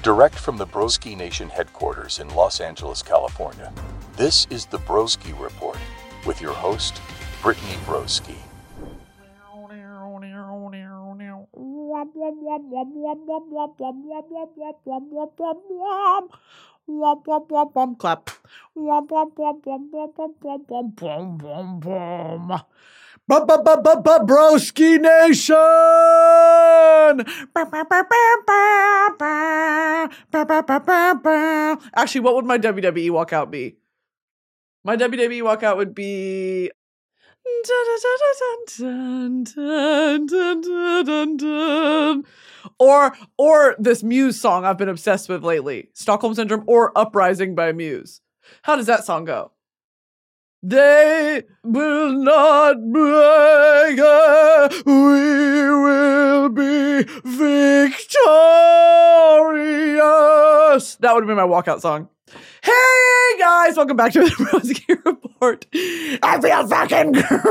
Direct from the Broski Nation headquarters in Los Angeles, California, this is the Broski Report with your host, Brittany Broski. Clap. Broski Nation! Actually, what would my WWE walkout be? My WWE walkout would be... Or this Muse song I've been obsessed with lately. Stockholm Syndrome or Uprising by Muse. How does that song go? They will not break it. We will be victorious. That would have been my walkout song. Hey guys, welcome back to the Broski Report. I feel fucking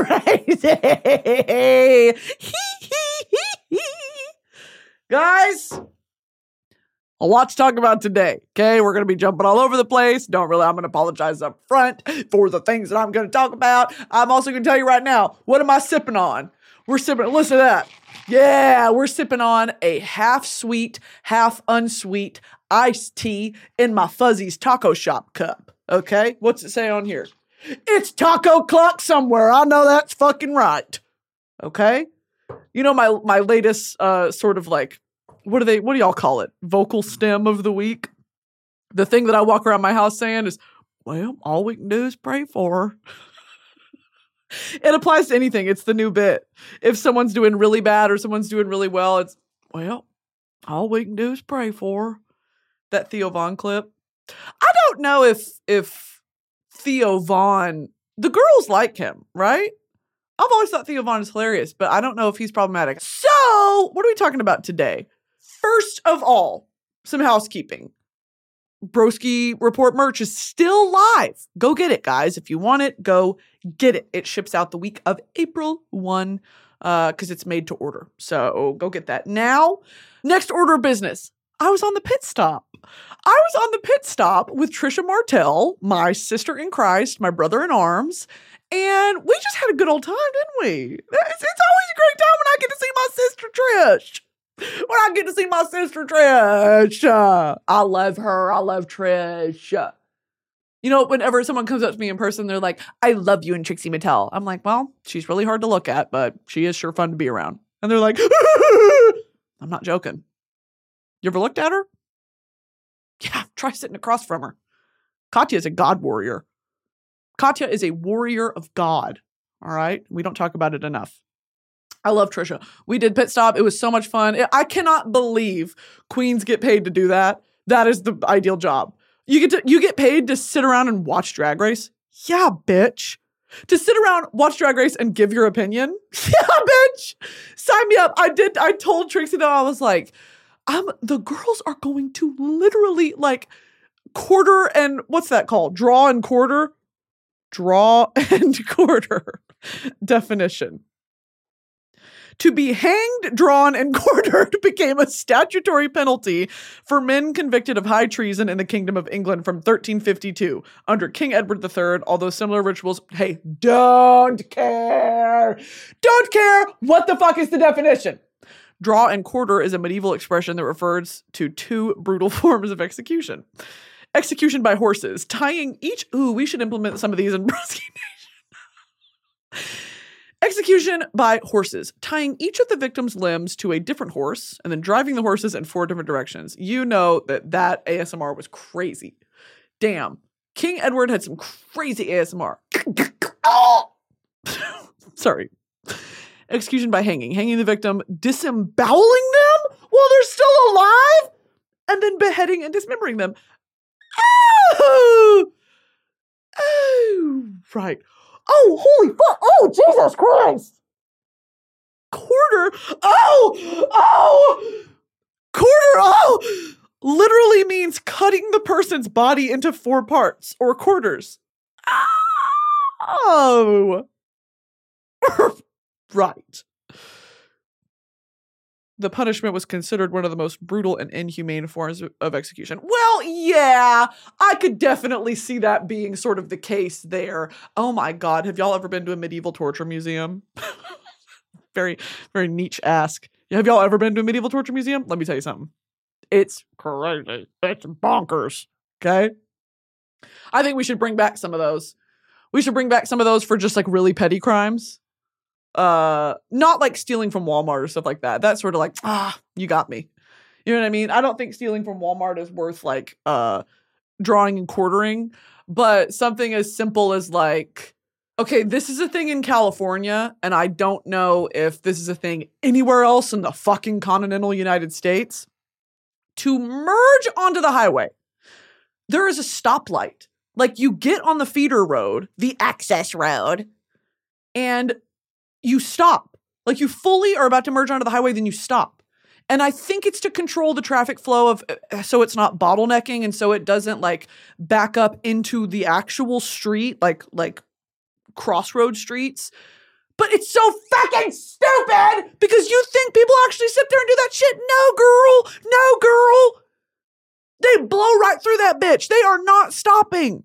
crazy. Guys, a lot to talk about today, okay? We're going to be jumping all over the place. I'm going to apologize up front for the things that I'm going to talk about. I'm also going to tell you right now, what am I sipping on? Listen to that. Yeah, we're sipping on a half sweet, half unsweet iced tea in my Fuzzy's Taco Shop cup, okay? What's it say on here? It's taco clock somewhere. I know that's fucking right, okay? You know my latest sort of like, what do y'all call it? Vocal stem of the week? The thing that I walk around my house saying is, well, all we can do is pray for her. It applies to anything. It's the new bit. If someone's doing really bad or someone's doing really well, it's, well, all we can do is pray for her. That Theo Von clip. I don't know if Theo Von, the girls like him, right? I've always thought Theo Von is hilarious, but I don't know if he's problematic. So, what are we talking about today? First of all, some housekeeping. Broski Report merch is still live. Go get it, guys. If you want it, go get it. It ships out the week of April 1 because it's made to order. So go get that now. Next order of business. I was on the pit stop. With Trisha Martell, my sister in Christ, my brother in arms, and we just had a good old time, didn't we? It's always a great time when I get to see my sister Trish. I love her. I love Trish. You know, whenever someone comes up to me in person, they're like, I love you and Trixie Mattel. I'm like, well, she's really hard to look at, but she is sure fun to be around. And they're like, I'm not joking. You ever looked at her? Yeah, try sitting across from her. Katya is a God warrior. Katya is a warrior of God. All right? We don't talk about it enough. I love Trisha. We did pit stop. It was so much fun. I cannot believe queens get paid to do that. That is the ideal job. You get paid to sit around and watch Drag Race? Yeah, bitch. To sit around, watch Drag Race and give your opinion? Yeah, bitch. Sign me up. I told Trixie that I was like, the girls are going to literally like quarter and what's that called? Draw and quarter definition. To be hanged, drawn, and quartered became a statutory penalty for men convicted of high treason in the Kingdom of England from 1352 under King Edward III, although similar rituals, hey, don't care. What the fuck is the definition? Draw and quarter is a medieval expression that refers to two brutal forms of execution. Execution by horses, tying each... Ooh, we should implement some of these in Broski Nation. Execution by horses, tying each of the victim's limbs to a different horse and then driving the horses in 4 different directions. You know that ASMR was crazy. Damn. King Edward had some crazy ASMR. Oh! Sorry. Execution by hanging the victim, disemboweling them while they're still alive, and then beheading and dismembering them. Oh! Right. Oh, holy fuck. Oh, Jesus Christ. Quarter. Quarter. Literally means cutting the person's body into 4 parts or quarters. Oh. Right. the punishment was considered one of the most brutal and inhumane forms of execution. Well, yeah, I could definitely see that being sort of the case there. Oh my God, have y'all ever been to a medieval torture museum? Very, very niche ask. Have y'all ever been to a medieval torture museum? Let me tell you something. It's crazy. It's bonkers. Okay? I think we should bring back some of those. We should bring back some of those for just like really petty crimes. Not like stealing from Walmart or stuff like that. That's sort of like, you got me. You know what I mean? I don't think stealing from Walmart is worth like drawing and quartering, but something as simple as like, okay, this is a thing in California, and I don't know if this is a thing anywhere else in the fucking continental United States. To merge onto the highway, there is a stoplight. Like you get on the feeder road, the access road, and you stop. Like you fully are about to merge onto the highway, then you stop. And I think it's to control the traffic flow of, so it's not bottlenecking and so it doesn't like back up into the actual street, like crossroad streets. But it's so fucking stupid because you think people actually sit there and do that shit. No, girl. They blow right through that bitch. They are not stopping.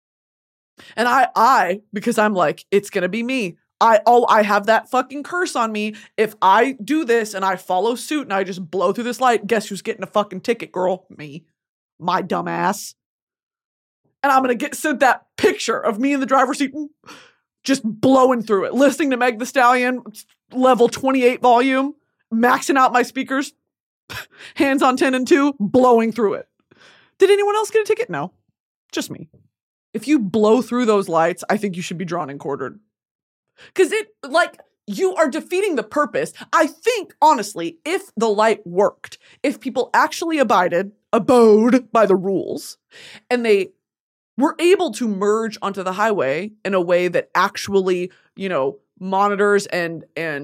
And I, because I'm like, it's going to be me. I have that fucking curse on me. If I do this and I follow suit and I just blow through this light, guess who's getting a fucking ticket, girl? Me. My dumb ass. And I'm going to get sent that picture of me in the driver's seat just blowing through it, listening to Meg Thee Stallion, level 28 volume, maxing out my speakers, hands on 10 and 2, blowing through it. Did anyone else get a ticket? No, just me. If you blow through those lights, I think you should be drawn and quartered. Because you are defeating the purpose. I think, honestly, if the light worked, if people actually abode by the rules, and they were able to merge onto the highway in a way that actually, monitors and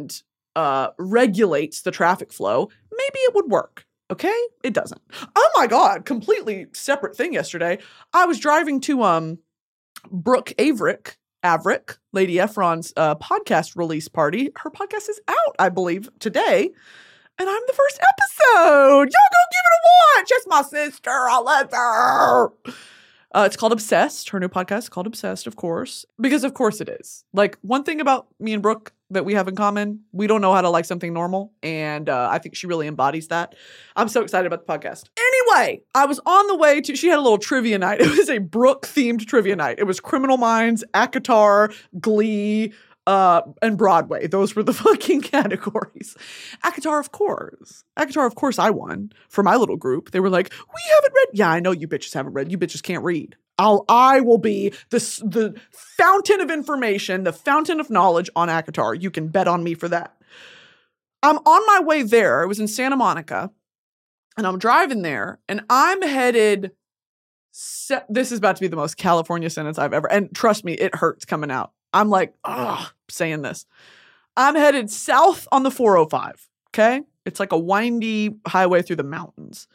regulates the traffic flow, maybe it would work. Okay? It doesn't. Oh my God, completely separate thing yesterday. I was driving to Brooke Averick, Lady Efron's podcast release party. Her podcast is out, I believe, today. And I'm the first episode. Y'all go give it a watch. That's my sister. I love her. It's called Obsessed. Her new podcast is called Obsessed, of course. Because of course it is. Like, one thing about me and Brooke that we have in common, we don't know how to like something normal. And I think she really embodies that. I'm so excited about the podcast. Anyway, I was on the way to, she had a little trivia night. It was a Brooke-themed trivia night. It was Criminal Minds, ACOTAR, Glee, and Broadway. Those were the fucking categories. ACOTAR, of course, I won for my little group. They were like, we haven't read. Yeah, I know you bitches haven't read. You bitches can't read. I will be the fountain of information, the fountain of knowledge on ACOTAR. You can bet on me for that. I'm on my way there. I was in Santa Monica, and I'm driving there, and I'm headed. This is about to be the most California sentence I've ever. And trust me, it hurts coming out. I'm like, saying this. I'm headed south on the 405, okay? It's like a windy highway through the mountains.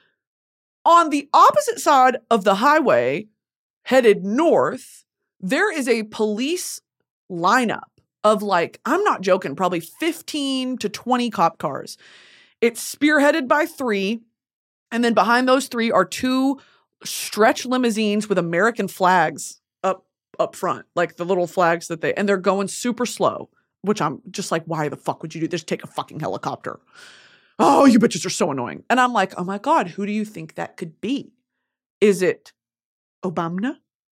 On the opposite side of the highway, headed north, there is a police lineup of like, I'm not joking, probably 15 to 20 cop cars. It's spearheaded by 3, and then behind those 3 are 2 stretch limousines with American flags up front, like the little flags and they're going super slow, which I'm just like, why the fuck would you do this? Take a fucking helicopter. Oh, you bitches are so annoying. And I'm like, oh my God, who do you think that could be? Is it Obama?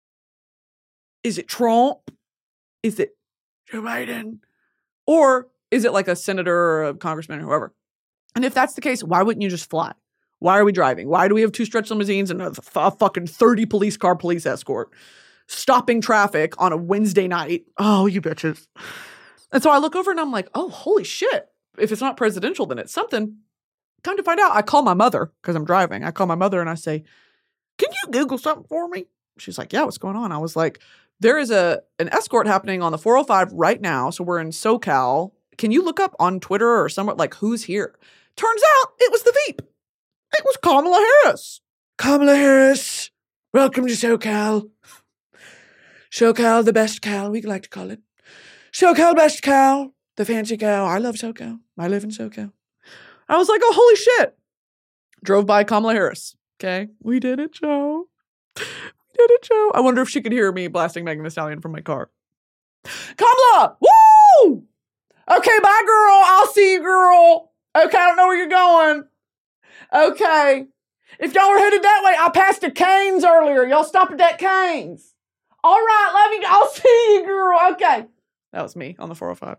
Is it Trump? Is it Joe Biden? Or is it like a senator or a congressman or whoever? And if that's the case, why wouldn't you just fly? Why are we driving? Why do we have 2 stretch limousines and a fucking 30 police car police escort stopping traffic on a Wednesday night? Oh, you bitches. And so I look over and I'm like, oh, holy shit. If it's not presidential, then it's something. Time to find out. I call my mother because I'm driving. I call my mother and I say, can you Google something for me? She's like, yeah, what's going on? I was like, there is an escort happening on the 405 right now. So we're in SoCal. Can you look up on Twitter or somewhere, like, who's here? Turns out it was the Veep. It was Kamala Harris. Kamala Harris, welcome to SoCal. SoCal, the best Cal, we like to call it. SoCal, best Cal, the fancy Cal. I love SoCal. I live in SoCal. I was like, oh, holy shit. Drove by Kamala Harris. Okay. We did it, Joe. We did it, Joe. I wonder if she could hear me blasting Megan Thee Stallion from my car. Kamala! Woo! Okay, bye, girl. I'll see you, girl. Okay, I don't know where you're going. Okay. If y'all were headed that way, I passed a Cane's earlier. Y'all stop at that Cane's. All right, love you. I'll see you, girl. Okay. That was me on the 405.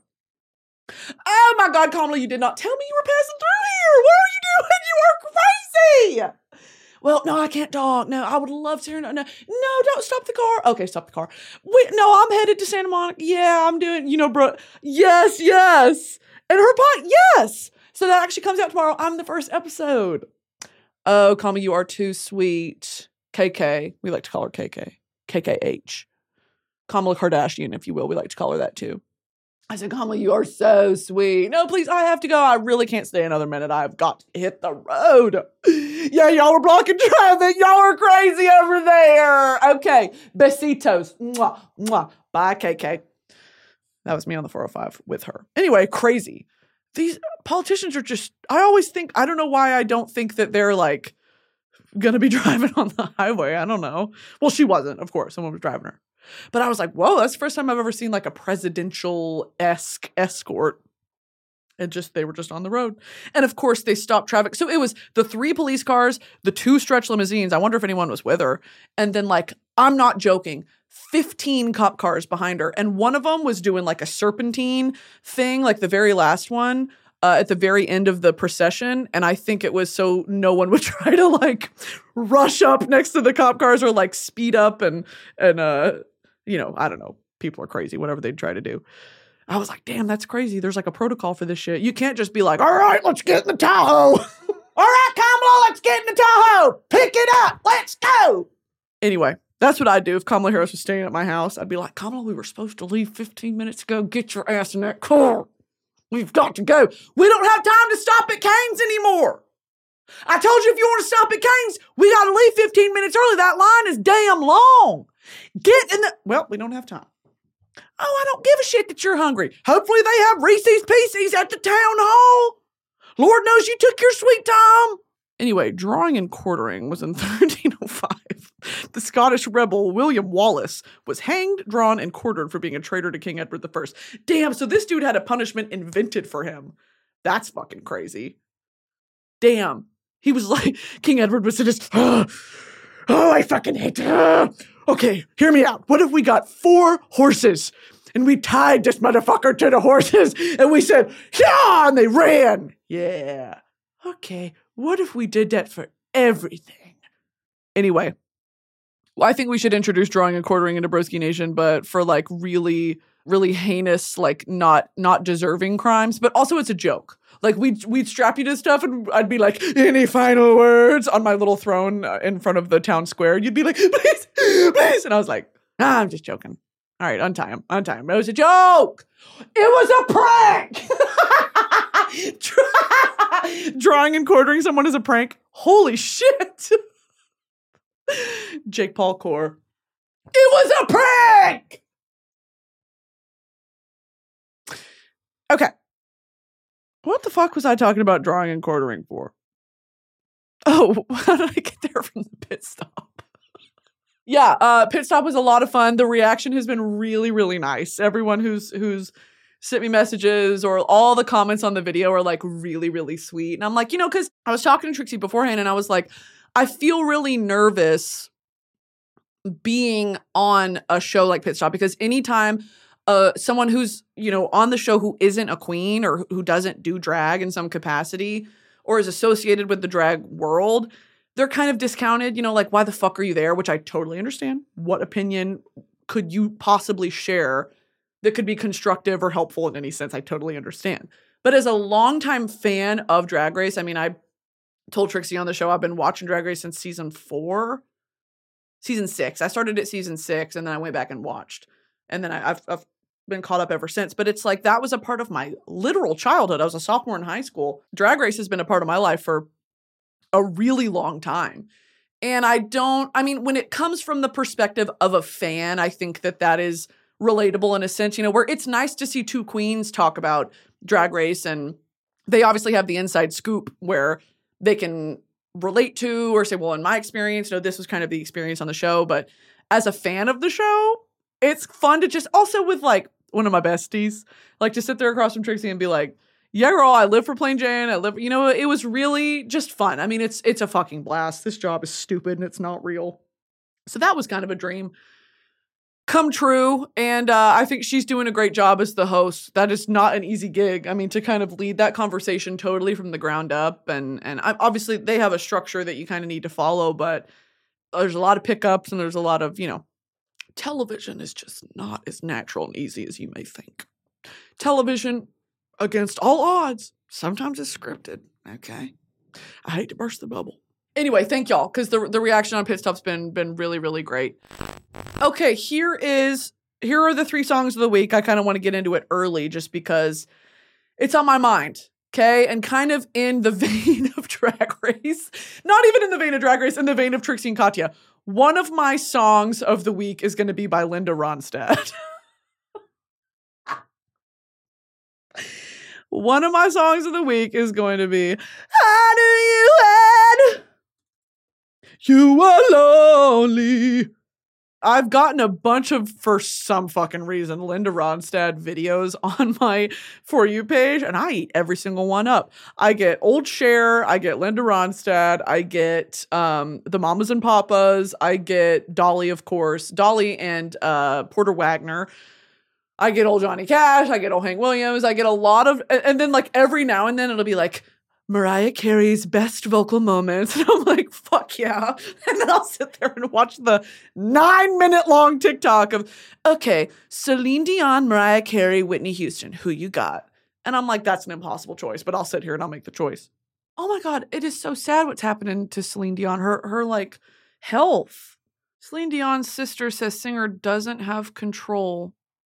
Oh my God, Kamala, you did not tell me you were passing through here. What are you doing? You are crazy. Well, no, I can't talk. No, I would love to hear. No, don't stop the car. Okay, stop the car. Wait, no, I'm headed to Santa Monica. Yeah, I'm doing, bro. Yes. And her pot, yes. So that actually comes out tomorrow. I'm the first episode. Oh, Kamala, you are too sweet. KK. We like to call her KK. KKH. Kamala Kardashian, if you will. We like to call her that too. I said, Kamala, you are so sweet. No, please, I have to go. I really can't stay another minute. I've got to hit the road. Yeah, y'all are blocking traffic. Y'all are crazy over there. Okay, besitos. Mwah, mwah. Bye, KK. That was me on the 405 with her. Anyway, crazy. These politicians are just, I always think, I don't know why I don't think that they're like going to be driving on the highway. I don't know. Well, she wasn't, of course. Someone was driving her. But I was like, whoa, that's the first time I've ever seen like a presidential-esque escort. And they were just on the road. And of course, they stopped traffic. So it was the 3 police cars, the 2 stretch limousines. I wonder if anyone was with her. And then like, I'm not joking, 15 cop cars behind her. And one of them was doing like a serpentine thing, like the very last one. At the very end of the procession. And I think it was so no one would try to like rush up next to the cop cars or like speed up and I don't know. People are crazy, whatever they try to do. I was like, damn, that's crazy. There's like a protocol for this shit. You can't just be like, all right, let's get in the Tahoe. All right, Kamala, let's get in the Tahoe. Pick it up. Let's go. Anyway, that's what I'd do if Kamala Harris was staying at my house. I'd be like, Kamala, we were supposed to leave 15 minutes ago. Get your ass in that car. We've got to go. We don't have time to stop at Cane's anymore. I told you if you want to stop at Cane's, we got to leave 15 minutes early. That line is damn long. Get in the... Well, we don't have time. Oh, I don't give a shit that you're hungry. Hopefully they have Reese's Pieces at the town hall. Lord knows you took your sweet time. Anyway, drawing and quartering was in 1305. The Scottish rebel William Wallace was hanged, drawn, and quartered for being a traitor to King Edward I. Damn, so this dude had a punishment invented for him. That's fucking crazy. Damn. He was like, King Edward was just, I fucking hate it. Okay, hear me out. What if we got 4 horses and we tied this motherfucker to the horses and we said, yeah, and they ran. Yeah. Okay, what if we did that for everything? Anyway, well, I think we should introduce drawing and quartering into Broski Nation, but for like really, really heinous, like not deserving crimes, but also it's a joke. Like we'd strap you to stuff and I'd be like, any final words on my little throne in front of the town square. You'd be like, please, please. And I was like, I'm just joking. All right, untie him. It was a joke. It was a prank. Drawing and quartering someone is a prank. Holy shit. Jake Paul Core. It was a prank. Okay. What the fuck was I talking about drawing and quartering for? Oh, how did I get there from the pit stop? Yeah, pit stop was a lot of fun. The reaction has been really, really nice. Everyone who's sent me messages or all the comments on the video are like really, really sweet. And I'm like, because I was talking to Trixie beforehand and I was like, I feel really nervous being on a show like Pit Stop because anytime someone who's, on the show who isn't a queen or who doesn't do drag in some capacity or is associated with the drag world, they're kind of discounted, like, why the fuck are you there? Which I totally understand. What opinion could you possibly share that could be constructive or helpful in any sense? I totally understand. But as a longtime fan of Drag Race, I mean, I told Trixie on the show, I've been watching Drag Race since season 6. I started at season 6 and then I went back and watched. And then I've been caught up ever since. But it's like, that was a part of my literal childhood. I was a sophomore in high school. Drag Race has been a part of my life for a really long time. And when it comes from the perspective of a fan, I think that is relatable in a sense, where it's nice to see two queens talk about Drag Race and they obviously have the inside scoop where they can relate to or say, well, in my experience, this was kind of the experience on the show. But as a fan of the show, it's fun to just also with like one of my besties, like to sit there across from Trixie and be like, yeah, girl, I live for Plain Jane. It was really just fun. I mean, it's a fucking blast. This job is stupid and it's not real. So that was kind of a dream come true. And I think she's doing a great job as the host. That is not an easy gig. I mean, to kind of lead that conversation totally from the ground up. And obviously they have a structure that you kind of need to follow, but there's a lot of pickups and there's a lot of, television is just not as natural and easy as you may think. Television, against all odds, sometimes is scripted. Okay. I hate to burst the bubble. Anyway, thank y'all, because the reaction on Pit Stop's been really, really great. Okay, here are the 3 songs of the week. I kind of want to get into it early just because it's on my mind, okay? And kind of in the vein of Drag Race. Not even in the vein of Drag Race, in the vein of Trixie and Katya. One of my songs of the week is going to be by Linda Ronstadt. One of my songs of the week is going to be, how do you hide? You are lonely. I've gotten a bunch of, for some fucking reason, Linda Ronstadt videos on my For You page, and I eat every single one up. I get Old Cher, I get Linda Ronstadt, I get the Mamas and Papas, I get Dolly, of course, Dolly and Porter Wagner. I get old Johnny Cash, I get old Hank Williams, I get a lot of, and then like every now and then it'll be like, Mariah Carey's best vocal moments. And I'm like, fuck yeah. And then I'll sit there and watch the 9-minute long TikTok of, okay, Celine Dion, Mariah Carey, Whitney Houston, who you got? And I'm like, that's an impossible choice, but I'll sit here and I'll make the choice. Oh my God, it is so sad what's happening to Celine Dion. Her like health. Celine Dion's sister says singer doesn't have control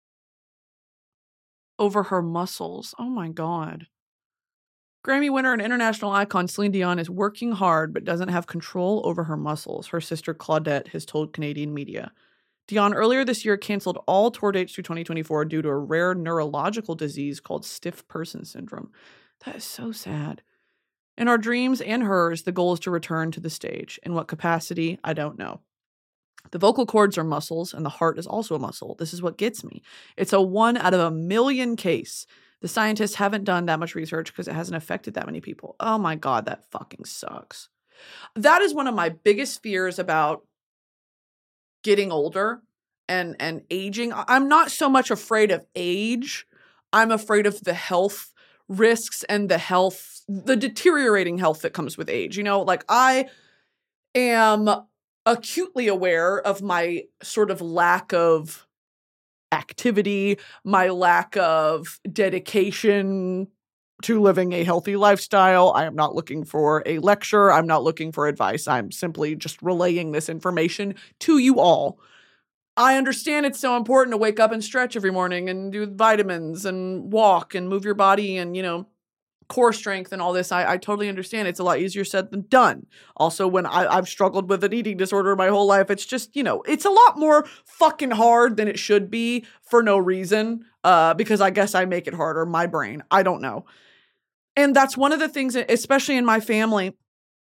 over her muscles. Oh my God. Grammy winner and international icon Celine Dion is working hard but doesn't have control over her muscles, her sister Claudette has told Canadian media. Dion earlier this year canceled all tour dates through 2024 due to a rare neurological disease called stiff person syndrome. That is so sad. In our dreams and hers, the goal is to return to the stage. In what capacity? I don't know. The vocal cords are muscles and the heart is also a muscle. This is what gets me. It's a 1 out of a million case. The scientists haven't done that much research because it hasn't affected that many people. Oh my God, that fucking sucks. That is one of my biggest fears about getting older and aging. I'm not so much afraid of age. I'm afraid of the health risks and the deteriorating health that comes with age. Like I am acutely aware of my sort of lack of activity, my lack of dedication to living a healthy lifestyle. I am not looking for a lecture. I'm not looking for advice. I'm simply just relaying this information to you all. I understand it's so important to wake up and stretch every morning and do vitamins and walk and move your body and, core strength and all this. I totally understand. It's a lot easier said than done. Also, when I've struggled with an eating disorder my whole life, it's just, it's a lot more fucking hard than it should be for no reason. Because I guess I make it harder. My brain. I don't know. And that's one of the things, especially in my family,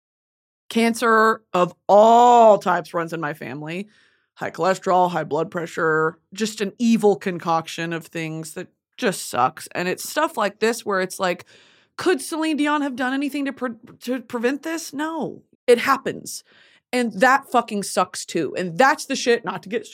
cancer of all types runs in my family. High cholesterol, high blood pressure, just an evil concoction of things that just sucks. And it's stuff like this where it's like, could Celine Dion have done anything to prevent this? No, it happens. And that fucking sucks too. And that's the shit, not to get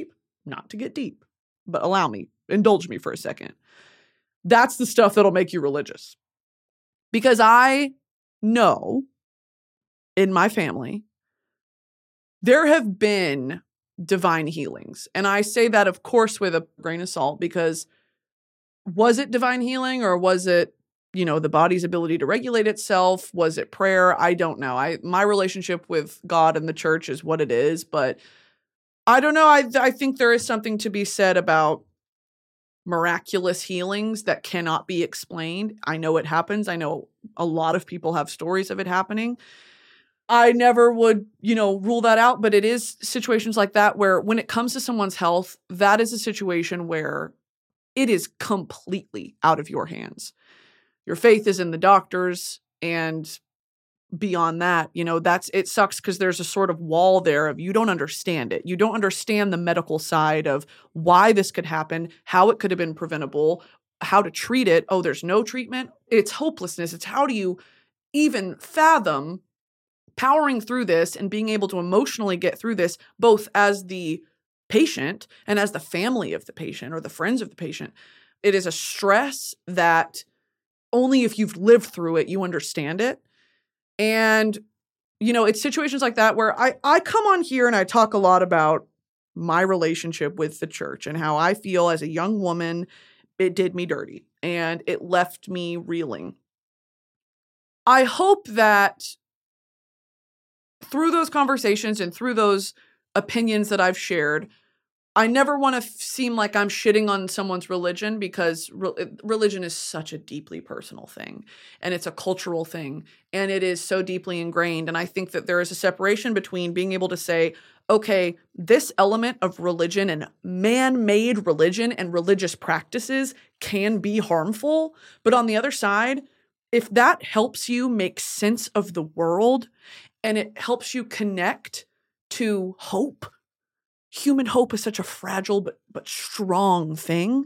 deep, but indulge me for a second. That's the stuff that'll make you religious. Because I know in my family, there have been divine healings. And I say that, of course, with a grain of salt, because was it divine healing or was it, the body's ability to regulate itself? Was it prayer? I don't know. My relationship with God and the church is what it is, but I don't know. I think there is something to be said about miraculous healings that cannot be explained. I know it happens. I know a lot of people have stories of it happening. I never would, rule that out, but it is situations like that where when it comes to someone's health, that is a situation where it is completely out of your hands. Your faith is in the doctors, and beyond that, it sucks because there's a sort of wall there of you don't understand it. You don't understand the medical side of why this could happen, how it could have been preventable, how to treat it. Oh, there's no treatment. It's hopelessness. It's how do you even fathom powering through this and being able to emotionally get through this, both as the patient and as the family of the patient or the friends of the patient. It is a stress that only if you've lived through it, you understand it. And, it's situations like that where I come on here and I talk a lot about my relationship with the church and how I feel as a young woman, it did me dirty and it left me reeling. I hope that through those conversations and through those opinions that I've shared, I never want to seem like I'm shitting on someone's religion, because religion is such a deeply personal thing and it's a cultural thing and it is so deeply ingrained. And I think that there is a separation between being able to say, okay, this element of religion and man-made religion and religious practices can be harmful. But on the other side, if that helps you make sense of the world and it helps you connect to hope, human hope is such a fragile but strong thing,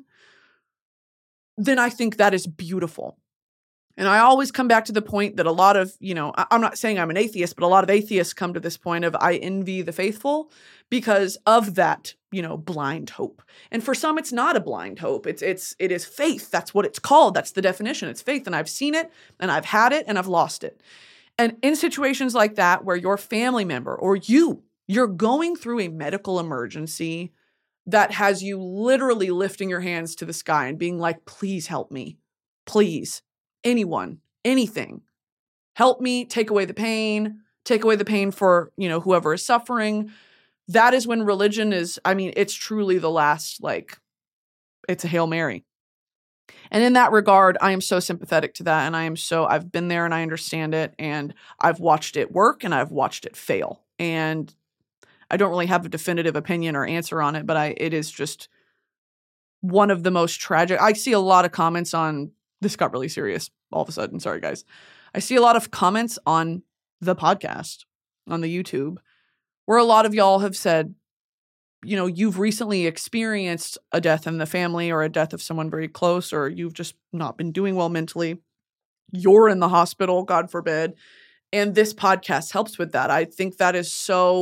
then I think that is beautiful. And I always come back to the point that a lot of, I'm not saying I'm an atheist, but a lot of atheists come to this point of I envy the faithful because of that, blind hope. And for some, it's not a blind hope. It is faith. That's what it's called. That's the definition. It's faith. And I've seen it and I've had it and I've lost it. And in situations like that, where your family member or you're going through a medical emergency that has you literally lifting your hands to the sky and being like, please help me. Please. Anyone, anything. Help me, take away the pain for, whoever is suffering. That is when religion is, it's truly the last, it's a Hail Mary. And in that regard, I am so sympathetic to that. And I've been there and I understand it and I've watched it work and I've watched it fail. And I don't really have a definitive opinion or answer on it, but it is just one of the most tragic. I see a lot of comments on, this got really serious all of a sudden. Sorry, guys. I see a lot of comments on the podcast, on the YouTube, where a lot of y'all have said, you've recently experienced a death in the family or a death of someone very close, or you've just not been doing well mentally. You're in the hospital, God forbid. And this podcast helps with that. I think that is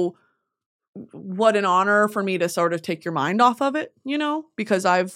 what an honor for me to sort of take your mind off of it, because I've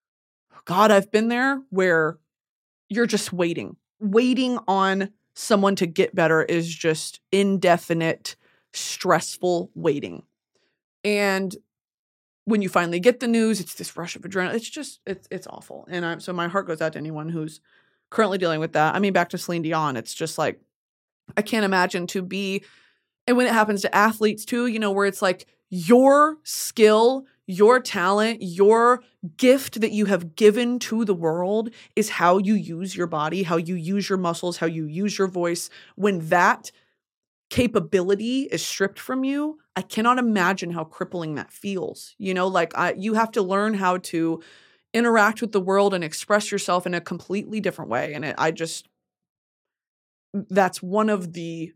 been there where you're just waiting on someone to get better is just indefinite, stressful waiting. And when you finally get the news, it's this rush of adrenaline. It's just, it's awful. And so my heart goes out to anyone who's currently dealing with that. Back to Celine Dion, it's just like, I can't imagine and when it happens to athletes too, where it's like your skill, your talent, your gift that you have given to the world is how you use your body, how you use your muscles, how you use your voice. When that capability is stripped from you, I cannot imagine how crippling that feels. You have to learn how to interact with the world and express yourself in a completely different way. And that's one of the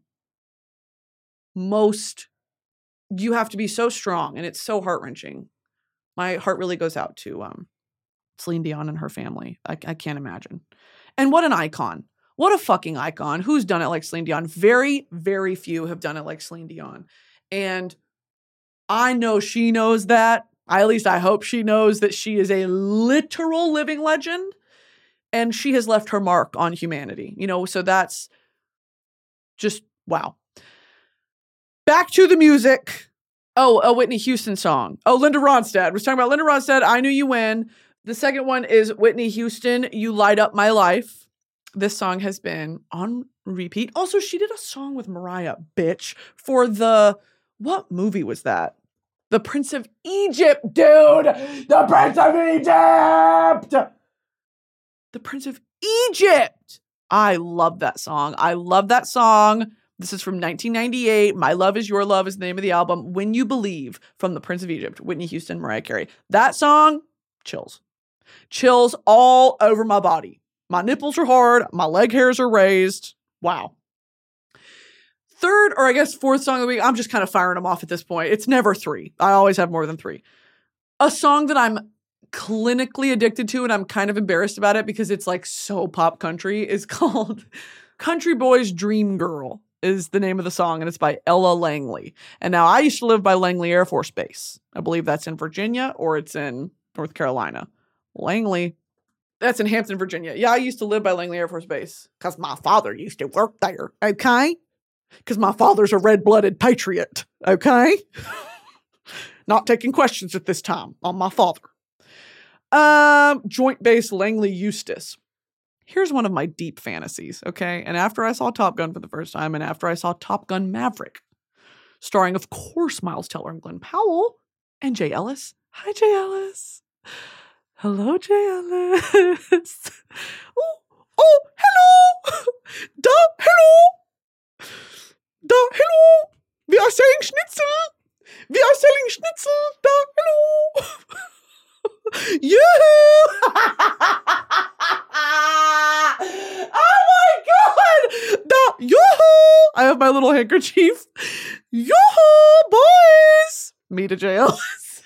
most, you have to be so strong and it's so heart-wrenching. My heart really goes out to Celine Dion and her family. I can't imagine. And what an icon. What a fucking icon. Who's done it like Celine Dion? Very, very few have done it like Celine Dion. And I know she knows that. At least I hope she knows that she is a literal living legend. And she has left her mark on humanity. So that's just, wow. Back to the music. Oh, a Whitney Houston song. Oh, Linda Ronstadt. We're talking about Linda Ronstadt, I Knew You When. The second one is Whitney Houston, You Light Up My Life. This song has been on repeat. Also, she did a song with Mariah, bitch, for what movie was that? The Prince of Egypt, dude! The Prince of Egypt! The Prince of Egypt! I love that song. This is from 1998. My Love Is Your Love is the name of the album. When You Believe, from The Prince of Egypt. Whitney Houston, Mariah Carey. That song, chills. Chills all over my body. My nipples are hard. My leg hairs are raised. Wow. Third, or I guess fourth song of the week, I'm just kind of firing them off at this point. It's never 3. I always have more than 3. A song that I'm clinically addicted to, and I'm kind of embarrassed about it because it's like so pop country, is called Country Boy's Dream Girl is the name of the song, and it's by Ella Langley. And now I used to live by Langley Air Force Base. I believe that's in Virginia or it's in North Carolina. Langley. That's in Hampton, Virginia. Yeah, I used to live by Langley Air Force Base because my father used to work there. Okay? Because my father's a red-blooded patriot. Okay? Not taking questions at this time on my father. Joint Base Langley Eustis. Here's one of my deep fantasies, okay? And after I saw Top Gun for the first time, and after I saw Top Gun Maverick, starring, of course, Miles Teller and Glenn Powell, and Jay Ellis. Hi, Jay Ellis. Hello, Jay Ellis. Oh, hello. Da, hello. Da, hello. We are selling Schnitzel. We are selling Schnitzel. Da, hello. Yoo-hoo! Oh my god! Da, yoo-hoo! I have my little handkerchief. Yoo-hoo, boys! Me to Jay Ellis.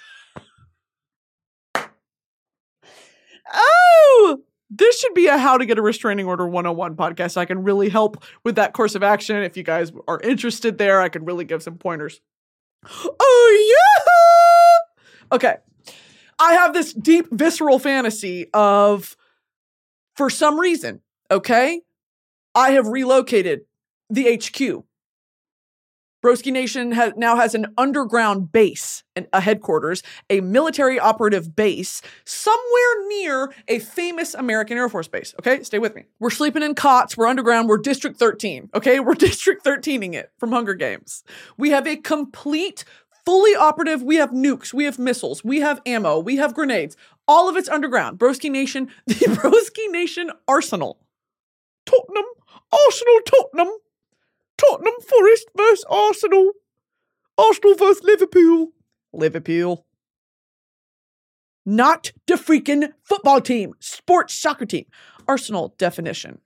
Oh! This should be a How to Get a Restraining Order 101 podcast. I can really help with that course of action. If you guys are interested there, I can really give some pointers. Oh, yeah! Okay. I have this deep, visceral fantasy of, for some reason, okay, I have relocated the HQ. Broski Nation now has an underground base, a headquarters, a military operative base, somewhere near a famous American Air Force base, okay? Stay with me. We're sleeping in cots, we're underground, we're District 13, okay? We're District 13ing it from Hunger Games. We have a complete fully operative, we have nukes, we have missiles, we have ammo, we have grenades. All of it's underground. Broski Nation, the Broski Nation Arsenal. Tottenham, Arsenal, Tottenham. Tottenham Forest versus Arsenal. Arsenal versus Liverpool. Liverpool. Not the freaking football team. Sports soccer team. Arsenal definition.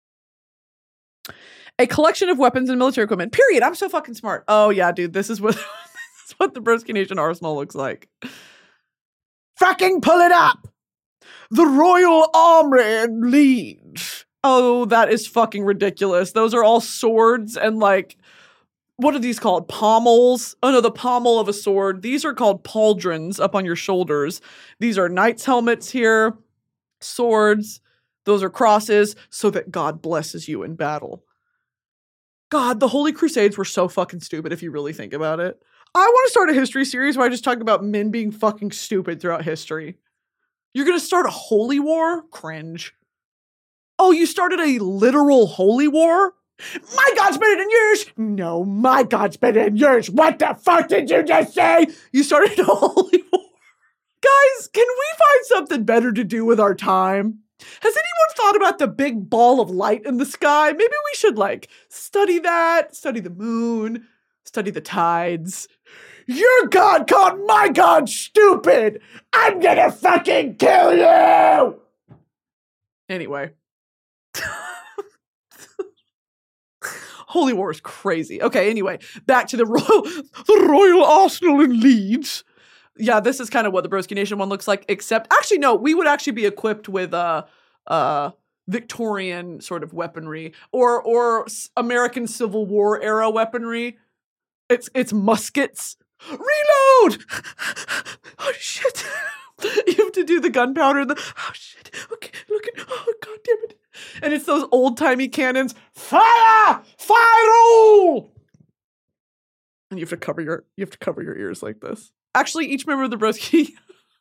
A collection of weapons and military equipment. Period. I'm so fucking smart. Oh yeah, dude. This is what... what the Broski Nation Arsenal looks like. Fucking pull it up! The Royal Armoury in Leeds. Oh, that is fucking ridiculous. Those are all swords and like, what are these called? Pommels? Oh no, the pommel of a sword. These are called pauldrons up on your shoulders. These are knights' helmets here. Swords. Those are crosses so that God blesses you in battle. God, the Holy Crusades were so fucking stupid if you really think about it. I want to start a history series where I just talk about men being fucking stupid throughout history. You're going to start a holy war? Cringe. Oh, you started a literal holy war? My God's better than yours. No, my God's better than yours. What the fuck did you just say? You started a holy war. Guys, can we find something better to do with our time? Has anyone thought about the big ball of light in the sky? Maybe we should study that, study the moon, study the tides. Your God called my God stupid! I'm gonna fucking kill you! Anyway. Holy War is crazy. Okay, anyway, back to the Royal Arsenal in Leeds. Yeah, this is kind of what the Broski Nation one looks like, except, actually, no, we would actually be equipped with Victorian sort of weaponry or American Civil War era weaponry. It's muskets. Reload! Oh, shit. You have to do the gunpowder and oh, shit. Okay, looking. Oh, God damn it. And it's those old-timey cannons. Fire! Fire! And you have to cover your ears like this. Actually, each member of the Broski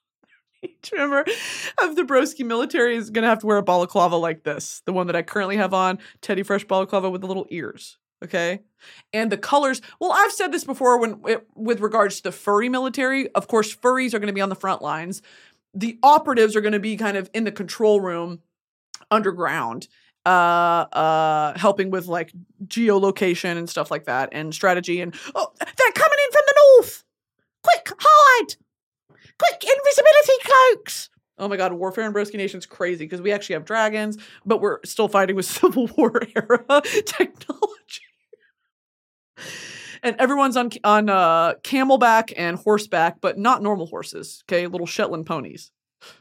military is going to have to wear a balaclava like this. The one that I currently have on, Teddy Fresh balaclava with the little ears. Okay. And the colors, well, I've said this before with regards to the furry military. Of course, furries are going to be on the front lines. The operatives are going to be kind of in the control room underground, helping with like geolocation and stuff like that and strategy. And oh, they're coming in from the north. Quick, hide. Quick, invisibility cloaks. Oh my God, warfare in Broski Nation's crazy because we actually have dragons, but we're still fighting with Civil War era technology. And everyone's on camelback and horseback, but not normal horses. Okay, little Shetland ponies.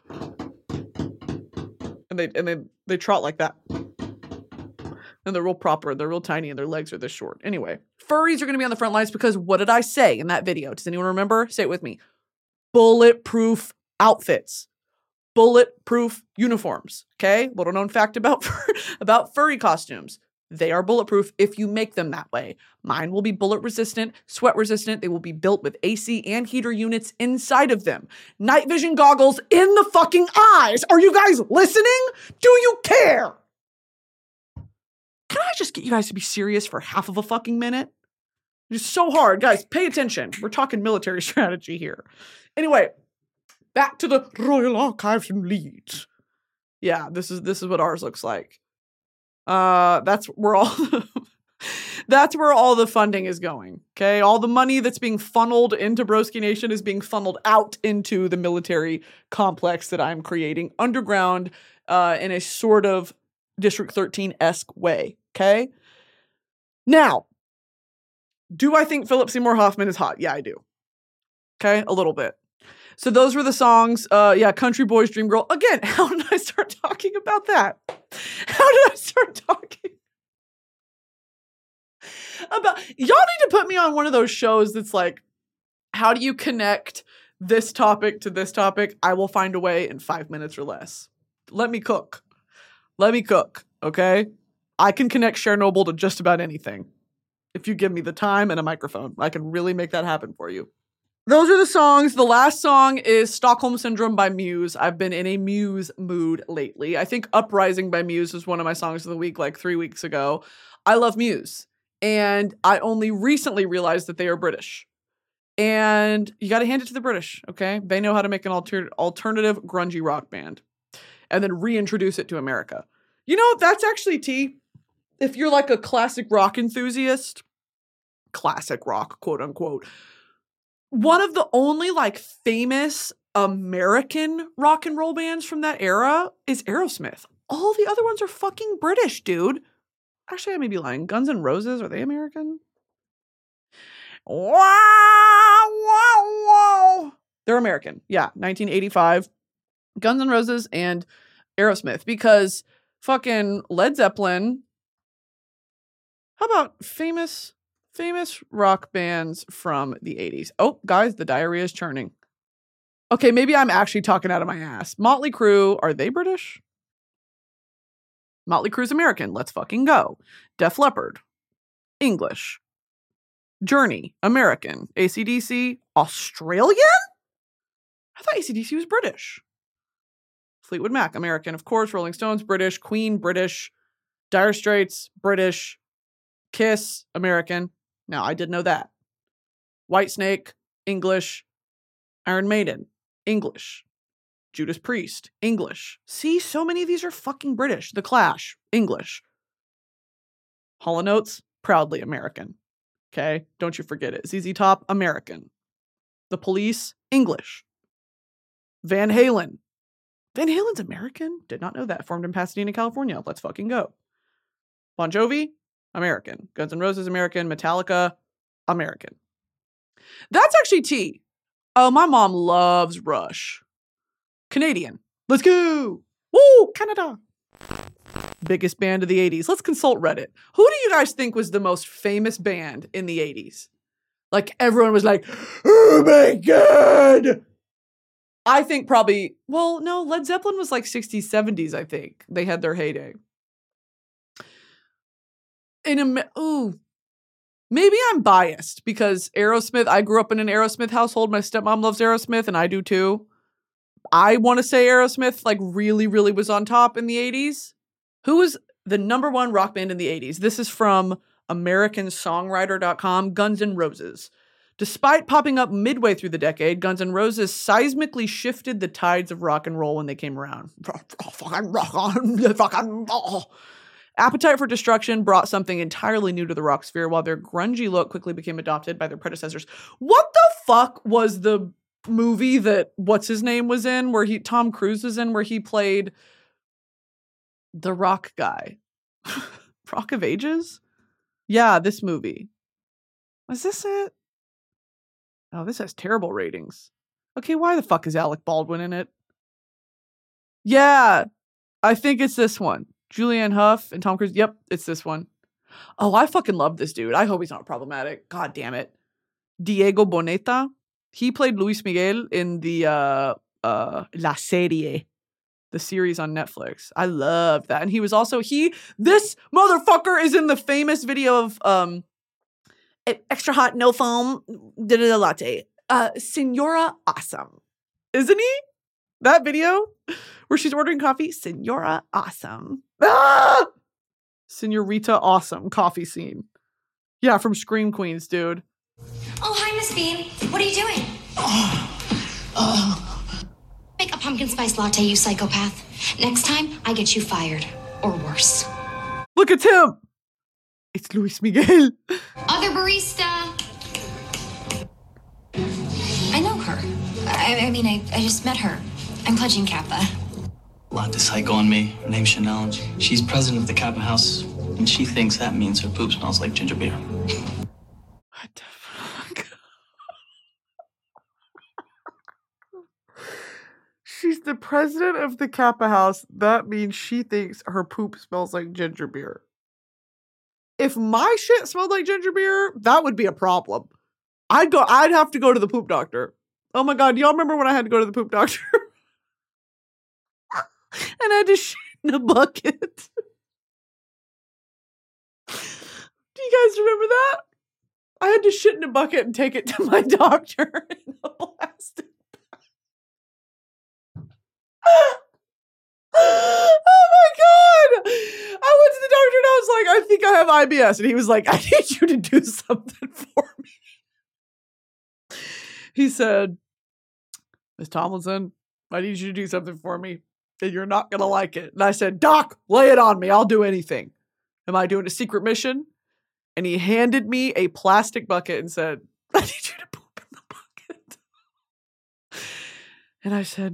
And they trot like that. And they're real proper. They're real tiny, and their legs are this short. Anyway, furries are going to be on the front lines because what did I say in that video? Does anyone remember? Say it with me. Bulletproof outfits. Bulletproof uniforms. Okay, little known fact about furry costumes. They are bulletproof if you make them that way. Mine will be bullet resistant, sweat resistant. They will be built with AC and heater units inside of them. Night vision goggles in the fucking eyes. Are you guys listening? Do you care? Can I just get you guys to be serious for half of a fucking minute? It's so hard. Guys, pay attention. We're talking military strategy here. Anyway, back to the Royal Archives in Leeds. Yeah, this is what ours looks like. That's where all the funding is going. Okay, all the money that's being funneled into Broski Nation is being funneled out into the military complex that I'm creating underground, in a sort of District 13-esque way. Okay. Now, do I think Philip Seymour Hoffman is hot? Yeah, I do. Okay, a little bit. So those were the songs. Country Boys, Dream Girl. Again, how did I start talking about that? How did I start talking about... Y'all need to put me on one of those shows that's like, how do you connect this topic to this topic? I will find a way in 5 minutes or less. Let me cook. Okay? I can connect Chernobyl to just about anything. If you give me the time and a microphone, I can really make that happen for you. Those are the songs. The last song is Stockholm Syndrome by Muse. I've been in a Muse mood lately. I think Uprising by Muse was one of my songs of the week like 3 weeks ago. I love Muse. And I only recently realized that they are British. And you got to hand it to the British, okay? They know how to make an alternative grungy rock band and then reintroduce it to America. You know, that's actually T. If you're like a classic rock enthusiast, classic rock, quote unquote, one of the only like famous American rock and roll bands from that era is Aerosmith. All the other ones are fucking British, dude. Actually, I may be lying. Guns N' Roses, are they American? Wow. They're American. Yeah, 1985. Guns N' Roses and Aerosmith. Because fucking Led Zeppelin. How about famous rock bands from the 80s? Oh, guys, the diarrhea is churning. Okay, maybe I'm actually talking out of my ass. Motley Crue, are they British? Motley Crue's American. Let's fucking go. Def Leppard, English. Journey, American. AC/DC, Australian? I thought AC/DC was British. Fleetwood Mac, American. Of course, Rolling Stones, British. Queen, British. Dire Straits, British. Kiss, American. Now, I did know that. Whitesnake, English. Iron Maiden, English. Judas Priest, English. See, so many of these are fucking British. The Clash, English. Hall & Oates, proudly American. Okay, don't you forget it. ZZ Top, American. The Police, English. Van Halen. Van Halen's American? Did not know that. Formed in Pasadena, California. Let's fucking go. Bon Jovi, American. Guns N' Roses, American. Metallica, American. That's actually T. Oh, my mom loves Rush. Canadian. Let's go. Woo, Canada. Biggest band of the 80s. Let's consult Reddit. Who do you guys think was the most famous band in the 80s? Like, everyone was like, oh my God. I think probably, well, no, Led Zeppelin was like 60s, 70s, I think. They had their heyday. Maybe I'm biased because Aerosmith, I grew up in an Aerosmith household. My stepmom loves Aerosmith and I do too. I want to say Aerosmith like really, really was on top in the 80s. Who was the number one rock band in the 80s? This is from AmericanSongwriter.com, Guns N' Roses. Despite popping up midway through the decade, Guns N' Roses seismically shifted the tides of rock and roll when they came around. Appetite for Destruction brought something entirely new to the rock sphere, while their grungy look quickly became adopted by their predecessors. What the fuck was the movie that what's his name was in, where Tom Cruise was in, where he played the rock guy. Rock of Ages? Yeah, this movie. Was this it? Oh, this has terrible ratings. Okay, why the fuck is Alec Baldwin in it? Yeah, I think it's this one. Julianne Hough and Tom Cruise. Yep, it's this one. Oh, I fucking love this dude. I hope he's not problematic. God damn it. Diego Boneta. He played Luis Miguel in the La Serie, the series on Netflix. I love that. And he was also this motherfucker is in the famous video of Extra Hot No Foam latte. Senora Awesome. Isn't he? That video where she's ordering coffee, Senora Awesome. Ah! Senorita Awesome coffee scene. Yeah, from Scream Queens, dude. Oh, hi, Miss Bean. What are you doing? Make a pumpkin spice latte, you psychopath. Next time, I get you fired. Or worse. Look at him. It's Luis Miguel. Other barista. I know her. I mean, I just met her. I'm pledging Kappa. Latte psycho on me. Her name's Chanel. She's president of the Kappa House, and she thinks that means her poop smells like ginger beer. What the fuck? She's the president of the Kappa House. That means she thinks her poop smells like ginger beer. If my shit smelled like ginger beer, that would be a problem. I'd have to go to the poop doctor. Oh my God, y'all remember when I had to go to the poop doctor? And I had to shit in a bucket. Do you guys remember that? I had to shit in a bucket and take it to my doctor in a plastic bag. Oh my God! I went to the doctor and I was like, I think I have IBS. And he was like, I need you to do something for me. He said, Miss Tomlinson, I need you to do something for me. And you're not going to like it. And I said, Doc, lay it on me. I'll do anything. Am I doing a secret mission? And he handed me a plastic bucket and said, I need you to poop in the bucket. And I said,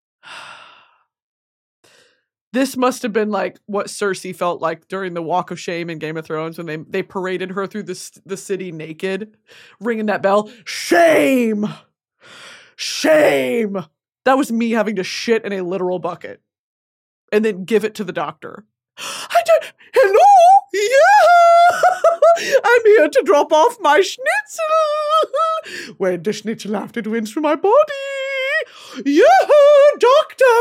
this must have been like what Cersei felt like during the Walk of Shame in Game of Thrones when they paraded her through the city naked, ringing that bell. Shame! Shame! That was me having to shit in a literal bucket and then give it to the doctor. Hello? Yeah! I'm here to drop off my schnitzel. When the schnitzel after it wins from my body. Yeah, doctor!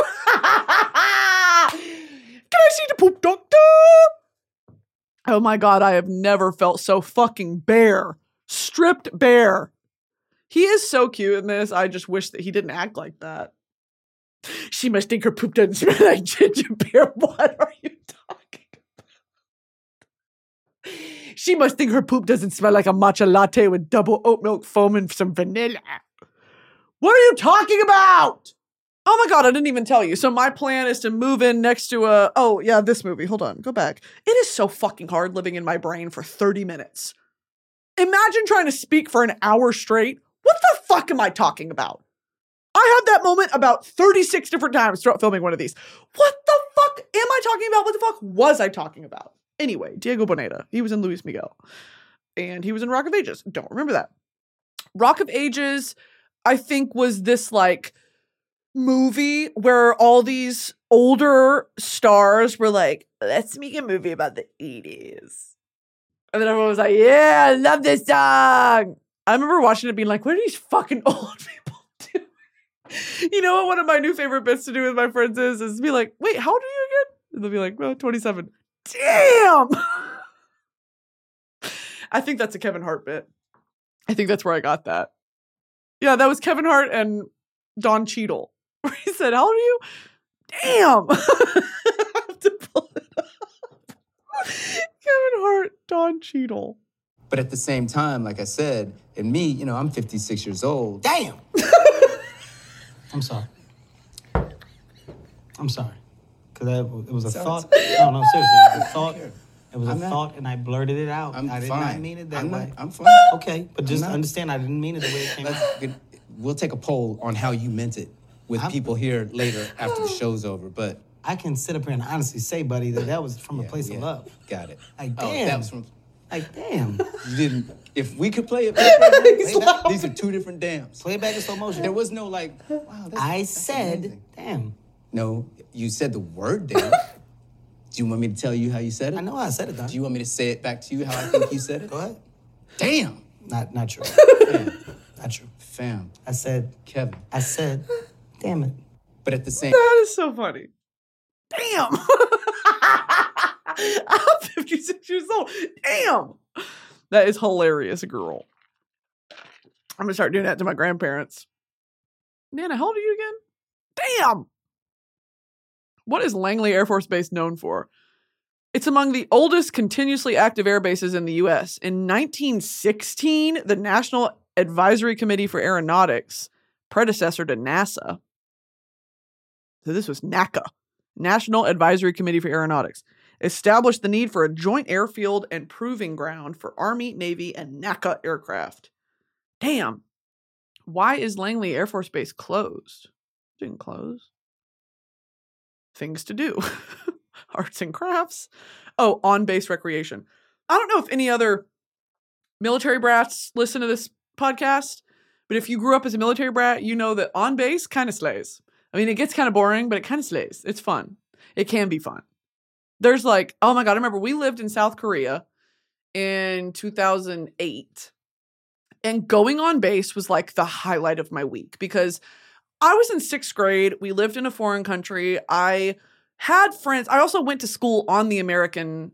Can I see the poop doctor? Oh my God, I have never felt so fucking bare. Stripped bare. He is so cute in this. I just wish that he didn't act like that. She must think her poop doesn't smell like ginger beer. What are you talking about? She must think her poop doesn't smell like a matcha latte with double oat milk foam and some vanilla. What are you talking about? Oh my God, I didn't even tell you. So my plan is to move in next to this movie. Hold on, go back. It is so fucking hard living in my brain for 30 minutes. Imagine trying to speak for an hour straight. What the fuck am I talking about? I had that moment about 36 different times throughout filming one of these. What the fuck am I talking about? What the fuck was I talking about? Anyway, Diego Boneta. He was in Luis Miguel. And he was in Rock of Ages. Don't remember that. Rock of Ages, I think, was this like movie where all these older stars were like, let's make a movie about the 80s. And then everyone was like, yeah, I love this song. I remember watching it being like, what are these fucking old people doing? You know what one of my new favorite bits to do with my friends is be like, wait, how old are you again? And they'll be like, well, 27. Damn! I think that's a Kevin Hart bit. I think that's where I got that. Yeah, that was Kevin Hart and Don Cheadle. Where he said, how old are you? Damn! I have to pull it up. Kevin Hart, Don Cheadle. But at the same time, like I said, and me, you know, I'm 56 years old. Damn! I'm sorry. I'm sorry. Because it was a thought. No, seriously. It was a thought. It was a thought, and I blurted it out. I did not mean it that way. I'm fine. Okay, but just understand, I didn't mean it the way it came out. we'll take a poll on how you meant it with people here later after the show's over. But I can sit up here and honestly say, buddy, that was from a place of love. Got it. Like, damn. Oh, that was from... Like, damn. You didn't... If we could play it back, these are two different dams. Play it back in slow motion. There was no like, wow, that's said, amazing. damn. No, you said the word damn. Do you want me to tell you how you said it? I know how I said it, Don. Do you want me to say it back to you how I think you said it? Go ahead. Damn. Not true. Fam. Not true. Fam. I said, Kevin. I said, damn it. But at the same... That is so funny. Damn. I'm 56 years old. Damn. That is hilarious, girl. I'm going to start doing that to my grandparents. Nana, how old are you again? Damn. What is Langley Air Force Base known for? It's among the oldest continuously active air bases in the U.S. In 1916, the National Advisory Committee for Aeronautics, predecessor to NASA. So this was NACA, National Advisory Committee for Aeronautics, established the need for a joint airfield and proving ground for Army, Navy, and NACA aircraft. Damn. Why is Langley Air Force Base closed? Didn't close. Things to do. Arts and crafts. Oh, on-base recreation. I don't know if any other military brats listen to this podcast, but if you grew up as a military brat, you know that on-base kind of slays. I mean, it gets kind of boring, but it kind of slays. It's fun. It can be fun. There's like, oh my God, I remember we lived in South Korea in 2008. And going on base was like the highlight of my week because I was in 6th grade. We lived in a foreign country. I had friends. I also went to school on the American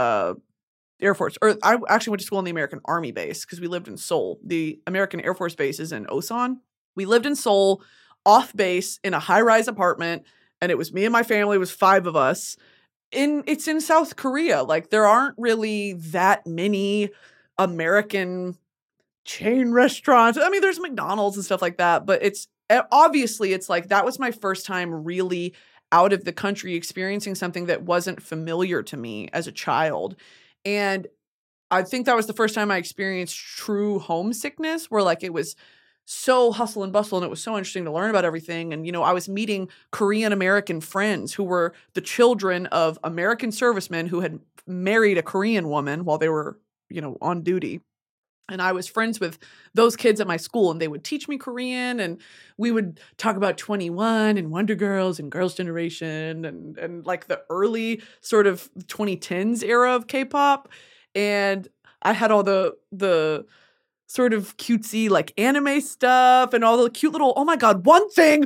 Air Force, or I actually went to school on the American Army base because we lived in Seoul. The American Air Force base is in Osan. We lived in Seoul, off base in a high-rise apartment, and it was me and my family. It was 5 of us. It's in South Korea. Like, there aren't really that many American chain restaurants. I mean, there's McDonald's and stuff like that, but it's obviously like that was my first time really out of the country experiencing something that wasn't familiar to me as a child. And I think that was the first time I experienced true homesickness, where like it was so hustle and bustle and it was so interesting to learn about everything. And, you know, I was meeting Korean American friends who were the children of American servicemen who had married a Korean woman while they were, you know, on duty. And I was friends with those kids at my school, and they would teach me Korean, and we would talk about 21 and Wonder Girls and Girls' Generation and like the early sort of 2010s era of K-pop. And I had all the sort of cutesy like anime stuff and all the cute little, oh my God, one thing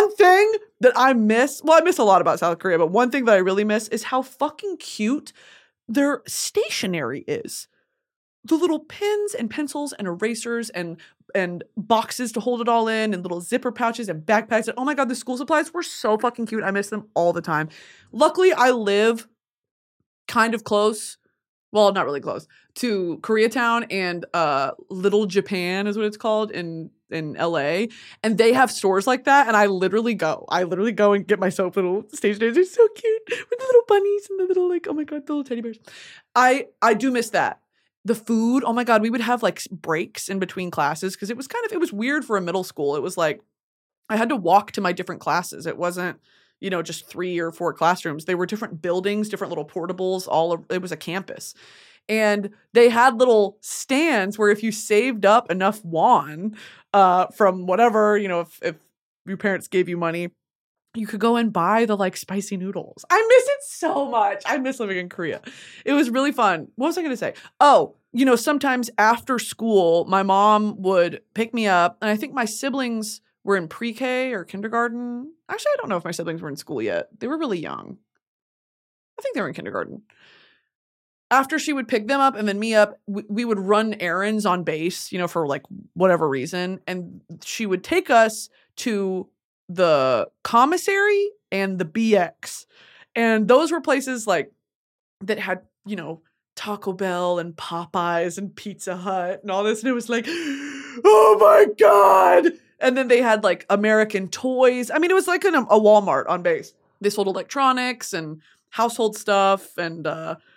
that I miss. Well, I miss a lot about South Korea, but one thing that I really miss is how fucking cute their stationery is. The little pens and pencils and erasers and boxes to hold it all in and little zipper pouches and backpacks. And oh my God, the school supplies were so fucking cute. I miss them all the time. Luckily, I live kind of close. Well, not really close to Koreatown and Little Japan is what it's called in LA. And they have stores like that. And I literally go and get myself little stationery. They're so cute with the little bunnies and the little like, oh my God, the little teddy bears. I do miss that. The food, oh my God, we would have like breaks in between classes because it was weird for a middle school. It was like I had to walk to my different classes. It wasn't, you know, just 3 or 4 classrooms. They were different buildings, different little portables, it was a campus. And they had little stands where if you saved up enough won from whatever, you know, if your parents gave you money, you could go and buy the like spicy noodles. I miss it so much. I miss living in Korea. It was really fun. What was I going to say? Oh, you know, sometimes after school, my mom would pick me up, and I think my siblings were in pre-K or kindergarten. Actually, I don't know if my siblings were in school yet. They were really young. I think they were in kindergarten. After she would pick them up and then me up, we would run errands on base, you know, for like whatever reason. And she would take us to the commissary and the BX. And those were places like that had, you know, Taco Bell and Popeyes and Pizza Hut and all this. And it was like, oh my God. And then they had like American toys. I mean, it was like a Walmart on base. They sold electronics and household stuff and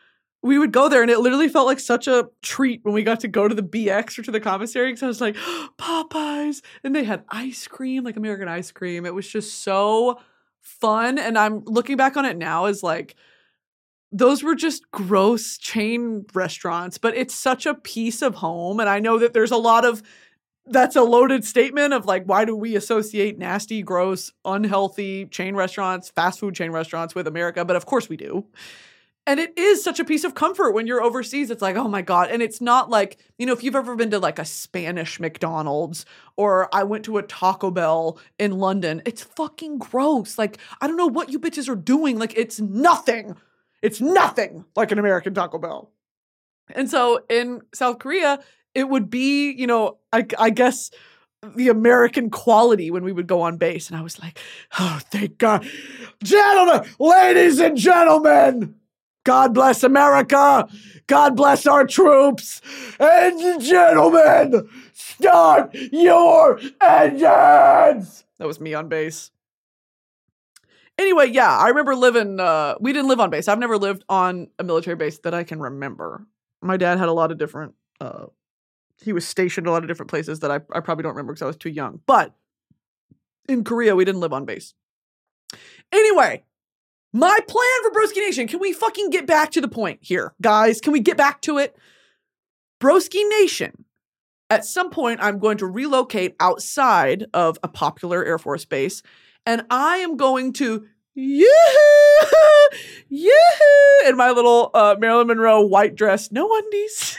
we would go there, and it literally felt like such a treat when we got to go to the BX or to the commissary, because I was like, Popeyes, and they had ice cream, like American ice cream. It was just so fun, and I'm looking back on it now as like, those were just gross chain restaurants, but it's such a piece of home, and I know that there's a lot of, that's a loaded statement of like, why do we associate nasty, gross, unhealthy chain restaurants, fast food chain restaurants with America? But of course we do. And it is such a piece of comfort when you're overseas. It's like, oh my God. And it's not like, you know, if you've ever been to like a Spanish McDonald's, or I went to a Taco Bell in London, it's fucking gross. Like, I don't know what you bitches are doing. Like, it's nothing. It's nothing like an American Taco Bell. And so in South Korea, it would be, you know, I guess the American quality when we would go on base. And I was like, oh, thank God. Gentlemen, ladies and gentlemen, God bless America. God bless our troops. And gentlemen, start your engines. That was me on base. Anyway, yeah, I remember living, we didn't live on base. I've never lived on a military base that I can remember. My dad had a lot of different, he was stationed a lot of different places that I probably don't remember because I was too young. But in Korea, we didn't live on base. Anyway, my plan for Broski Nation, can we fucking get back to the point here, guys? Can we get back to it? Broski Nation, at some point, I'm going to relocate outside of a popular Air Force base, and I am going to yoo-hoo, yoo-hoo, in my little Marilyn Monroe white dress, no undies.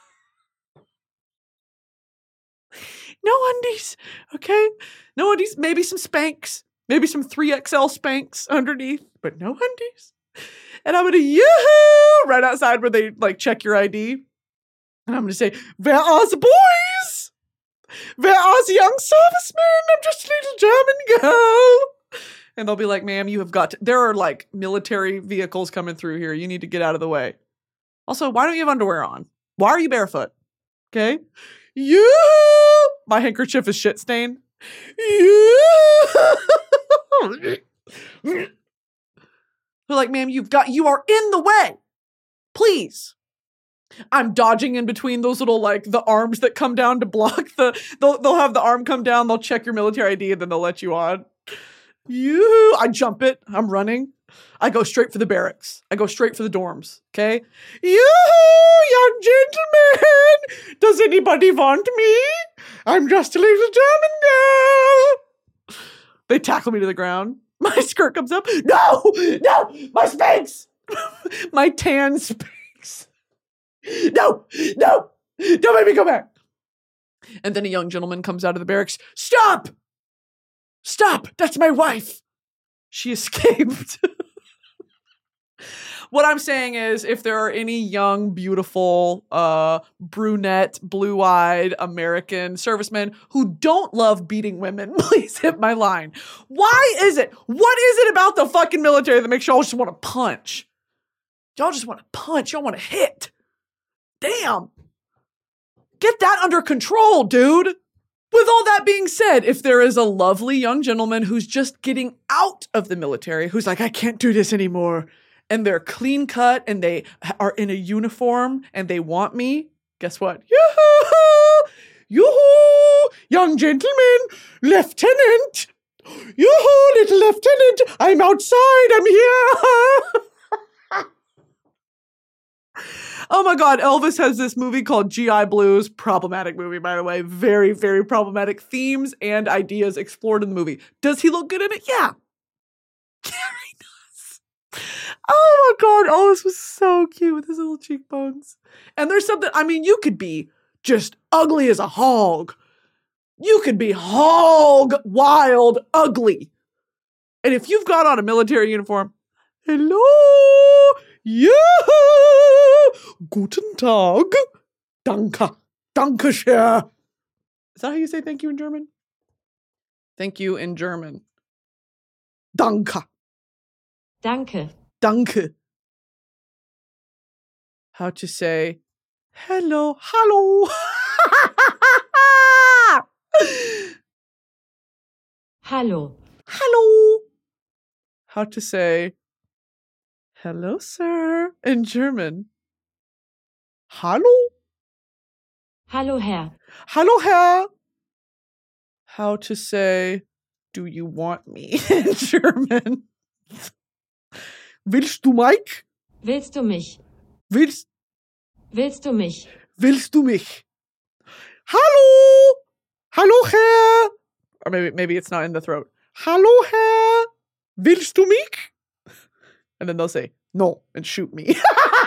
No undies, okay? No undies, maybe some Spanx. Maybe some 3XL Spanx underneath, but no undies. And I'm going to yoo-hoo right outside where they like check your ID. And I'm going to say, "Where are the boys? Where are the young servicemen? I'm just a little German girl." And they'll be like, "Ma'am, you have got to," there are like military vehicles coming through here. You need to get out of the way. Also, why don't you have underwear on? Why are you barefoot? Okay. You, my handkerchief is shit stained. They're like, "Ma'am, you are in the way. Please." I'm dodging in between those little, like, the arms that come down to block they'll have the arm come down, they'll check your military ID, and then they'll let you on. I jump it. I'm running. I go straight for the barracks. I go straight for the dorms. Okay? Young gentlemen! Does anybody want me? I'm just a little German girl. They tackle me to the ground. My skirt comes up. No! My Spanx! My tan Spanx. No! Don't make me go back. And then a young gentleman comes out of the barracks. Stop! That's my wife. She escaped. What I'm saying is, if there are any young, beautiful, brunette, blue-eyed American servicemen who don't love beating women, please hit my line. Why is it? What is it about the fucking military that makes y'all just want to punch? Y'all just want to punch. Y'all want to hit. Damn. Get that under control, dude. With all that being said, if there is a lovely young gentleman who's just getting out of the military, who's like, I can't do this anymore, and they're clean cut and they are in a uniform and they want me, guess what? Yoo-hoo! Yoo-hoo! Young gentleman, lieutenant! Yoo-hoo, little lieutenant! I'm outside, I'm here! Oh my God, Elvis has this movie called G.I. Blues. Problematic movie, by the way. Very, very problematic themes and ideas explored in the movie. Does he look good in it? Yeah. Yeah, he does. Oh my God, Elvis was so cute with his little cheekbones. And there's something, I mean, you could be just ugly as a hog. You could be hog, wild, ugly. And if you've got on a military uniform, hello, yeah, guten Tag, danke, danke schön. Is that how you say thank you in German? Thank you in German. Danke. Danke. Danke. How to say hello, hallo. Hallo. Hallo. How to say hello, sir, in German. Hallo? Hallo Herr. Hallo, Herr. How to say, do you want me in German? Willst du mich? Willst du mich? Willst Willst du mich? du mich? Hallo? Hallo, Herr. Or maybe it's not in the throat. Hallo, Herr. Willst du mich? And then they'll say, no, and shoot me.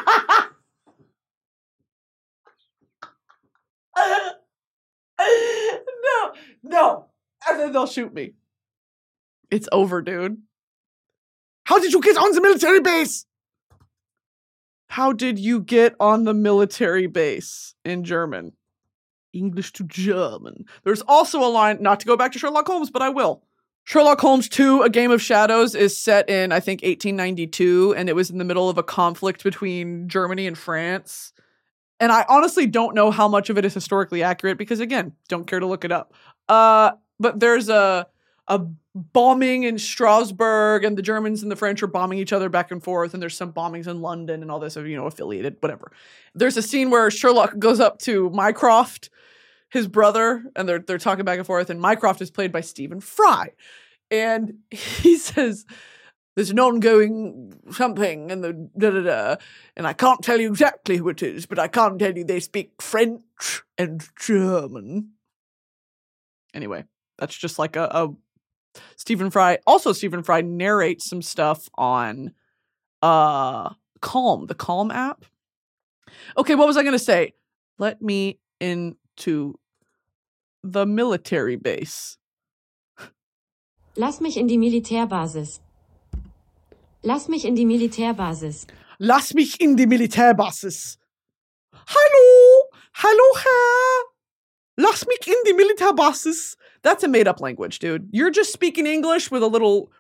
No. And then they'll shoot me. It's over, dude. How did you get on the military base? How did you get on the military base in German? English to German. There's also a line, not to go back to Sherlock Holmes, but I will. Sherlock Holmes 2, A Game of Shadows, is set in, I think, 1892, and it was in the middle of a conflict between Germany and France. And I honestly don't know how much of it is historically accurate because, again, don't care to look it up. But there's a bombing in Strasbourg, and the Germans and the French are bombing each other back and forth, and there's some bombings in London and all this, affiliated, whatever. There's a scene where Sherlock goes up to Mycroft, his brother, and they're talking back and forth, and Mycroft is played by Stephen Fry. And he says, there's an ongoing something, and the da-da-da, and I can't tell you exactly who it is, but I can tell you they speak French and German. Anyway, that's just like a Stephen Fry. Also, Stephen Fry narrates some stuff on Calm, the Calm app. Okay, what was I going to say? Let me into the military base. Lass mich in die Militärbasis. Lass mich in die Militärbasis. Lass mich in die Militärbasis. Hallo? Hallo, Herr? Lass mich in die Militärbasis. That's a made-up language, dude. You're just speaking English with a little.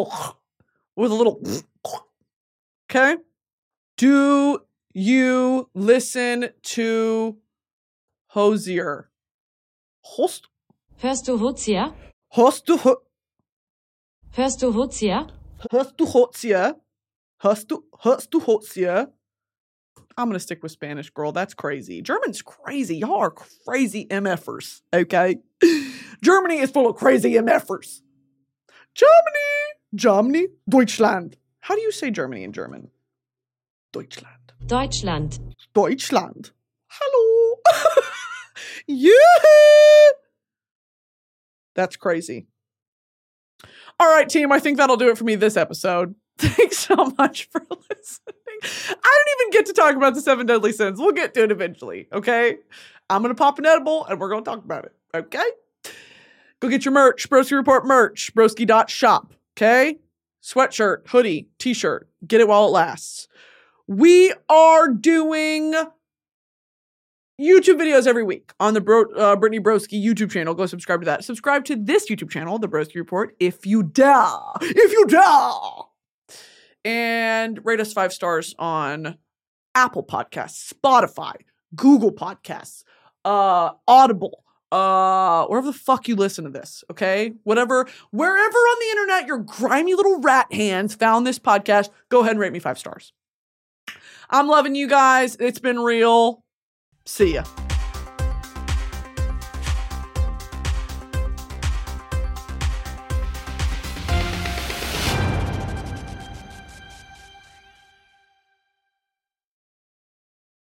Okay? Do you listen to Hozier? Hörst du Hozier? Hörst du Hozier? Hörst du Hozier? I'm gonna stick with Spanish, girl. That's crazy. German's crazy. Y'all are crazy MFers, okay? Germany is full of crazy MFers. Germany. Deutschland. How do you say Germany in German? Deutschland. Hello. Yeah. That's crazy. All right, team. I think that'll do it for me this episode. Thanks so much for listening. I didn't even get to talk about the 7 deadly sins. We'll get to it eventually, okay? I'm going to pop an edible and we're going to talk about it, okay? Go get your merch. Broski Report merch. Broski.shop, okay? Sweatshirt, hoodie, t-shirt. Get it while it lasts. We are doing YouTube videos every week on the Brittany Broski YouTube channel. Go subscribe to that. Subscribe to this YouTube channel, The Broski Report, if you dare. And rate us 5 stars on Apple Podcasts, Spotify, Google Podcasts, Audible, wherever the fuck you listen to this, okay? Wherever on the internet your grimy little rat hands found this podcast, go ahead and rate me 5 stars. I'm loving you guys. It's been real. See ya.